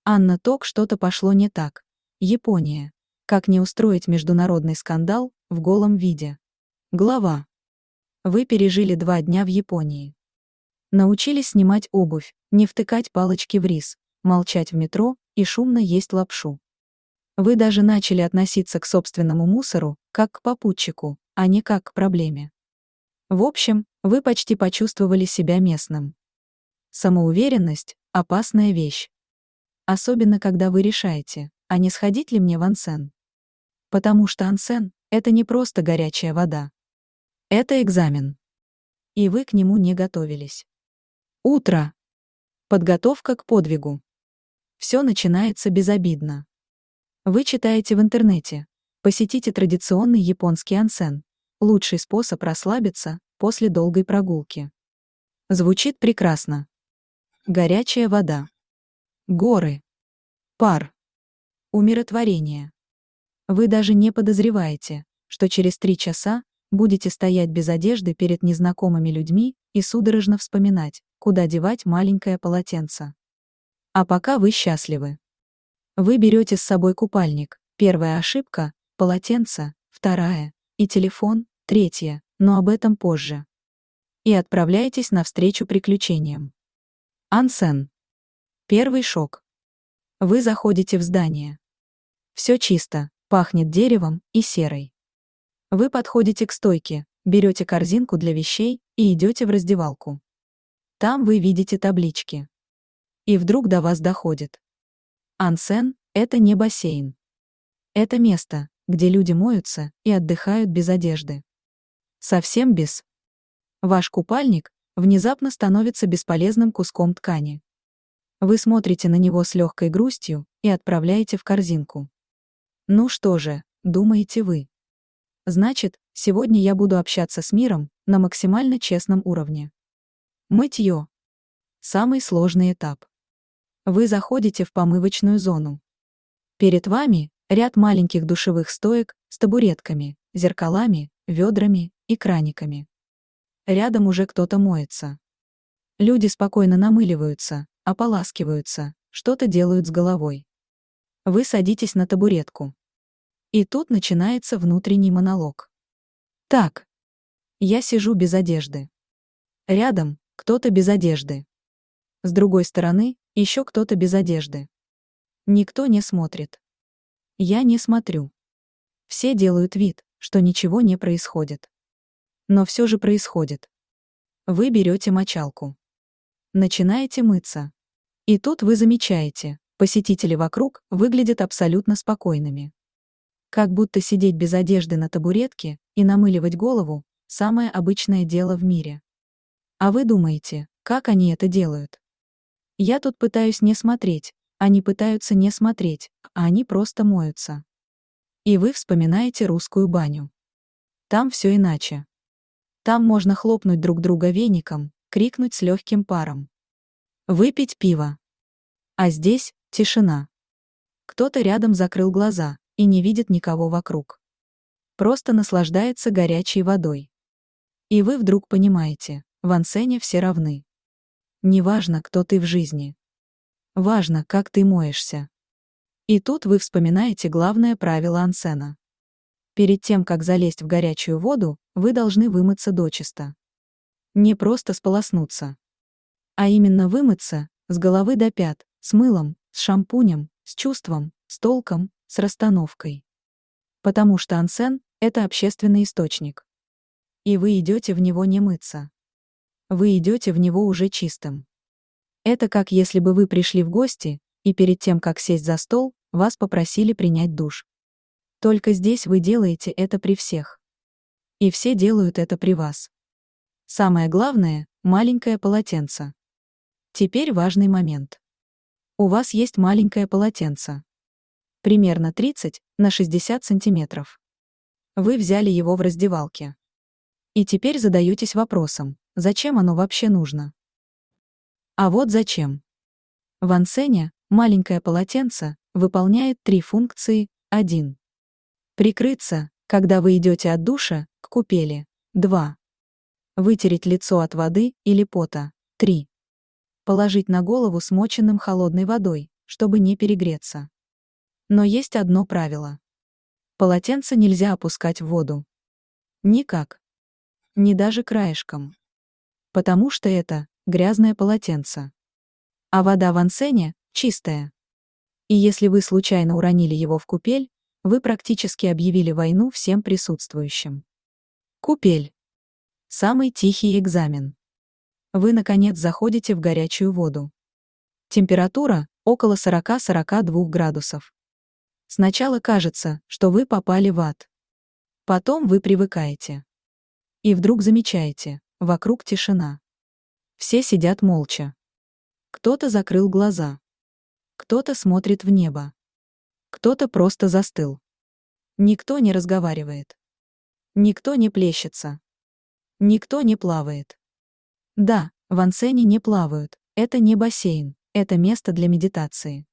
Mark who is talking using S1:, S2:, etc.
S1: Анна Ток, что-то пошло не так. Япония. Как не устроить международный скандал в голом виде. Глава. Вы пережили 2 дня в Японии. Научились снимать обувь, не втыкать палочки в рис, молчать в метро и шумно есть лапшу. Вы даже начали относиться к собственному мусору как к попутчику, а не как к проблеме. В общем, вы почти почувствовали себя местным. Самоуверенность – опасная вещь. Особенно, когда вы решаете, а не сходить ли мне в онсен. Потому что онсен – это не просто горячая вода. Это экзамен. И вы к нему не готовились. Утро. Подготовка к подвигу. Все начинается безобидно. Вы читаете в интернете. Посетите традиционный японский онсен. Лучший способ расслабиться после долгой прогулки. Звучит прекрасно. Горячая вода. Горы. Пар. Умиротворение. Вы даже не подозреваете, что через 3 часа будете стоять без одежды перед незнакомыми людьми и судорожно вспоминать, куда девать маленькое полотенце. А пока вы счастливы. Вы берете с собой купальник. Первая ошибка – полотенце, вторая – и телефон, третья, но об этом позже. И отправляетесь навстречу приключениям. Онсен. Первый шок. Вы заходите в здание. Все чисто, пахнет деревом и серой. Вы подходите к стойке, берете корзинку для вещей и идете в раздевалку. Там вы видите таблички. И вдруг до вас доходит. Онсен – это не бассейн. Это место, где люди моются и отдыхают без одежды. Совсем без. Ваш купальник внезапно становится бесполезным куском ткани. Вы смотрите на него с легкой грустью и отправляете в корзинку. Ну что же, думаете вы. Значит, сегодня я буду общаться с миром на максимально честном уровне. Мытье. Самый сложный этап. Вы заходите в помывочную зону. Перед вами ряд маленьких душевых стоек с табуретками, зеркалами, ведрами и краниками. Рядом уже кто-то моется. Люди спокойно намыливаются, ополаскиваются, что-то делают с головой. Вы садитесь на табуретку. И тут начинается внутренний монолог. Так. Я сижу без одежды. Рядом кто-то без одежды. С другой стороны еще кто-то без одежды. Никто не смотрит. Я не смотрю. Все делают вид, что ничего не происходит. Но все же происходит. Вы берете мочалку. Начинаете мыться. И тут вы замечаете, посетители вокруг выглядят абсолютно спокойными. Как будто сидеть без одежды на табуретке и намыливать голову – самое обычное дело в мире. А вы думаете, как они это делают? Я тут пытаюсь не смотреть, они пытаются не смотреть, а они просто моются. И вы вспоминаете русскую баню. Там все иначе. Там можно хлопнуть друг друга веником, крикнуть с легким паром. Выпить пиво. А здесь тишина. Кто-то рядом закрыл глаза и не видит никого вокруг. Просто наслаждается горячей водой. И вы вдруг понимаете, в онсене все равны. Неважно, кто ты в жизни. Важно, как ты моешься. И тут вы вспоминаете главное правило онсена. Перед тем, как залезть в горячую воду, вы должны вымыться дочисто. Не просто сполоснуться. А именно вымыться с головы до пят, с мылом, с шампунем, с чувством, с толком, с расстановкой. Потому что онсен – это общественный источник. И вы идете в него не мыться. Вы идете в него уже чистым. Это как если бы вы пришли в гости, и перед тем, как сесть за стол, вас попросили принять душ. Только здесь вы делаете это при всех. И все делают это при вас. Самое главное – маленькое полотенце. Теперь важный момент. У вас есть маленькое полотенце. Примерно 30 на 60 сантиметров. Вы взяли его в раздевалке. И теперь задаетесь вопросом, зачем оно вообще нужно? А вот зачем. В онсене маленькое полотенце выполняет 3 функции. 1. Прикрыться, когда вы идете от душа к купели. 2. Вытереть лицо от воды или пота. 3. Положить на голову смоченным холодной водой. чтобы не перегреться. Но есть одно правило. Полотенце нельзя опускать в воду. Никак. Ни даже краешком. Потому что это грязное полотенце. А вода в ансене чистая. И если вы случайно уронили его в купель, вы практически объявили войну всем присутствующим. Купель. Самый тихий экзамен. Вы, наконец, заходите в горячую воду. Температура около 40-42 градусов. Сначала кажется, что вы попали в ад. Потом вы привыкаете. И вдруг замечаете, вокруг тишина. Все сидят молча. Кто-то закрыл глаза. Кто-то смотрит в небо. Кто-то просто застыл. Никто не разговаривает. Никто не плещется. Никто не плавает. Да, в ансене не плавают, это не бассейн, это место для медитации.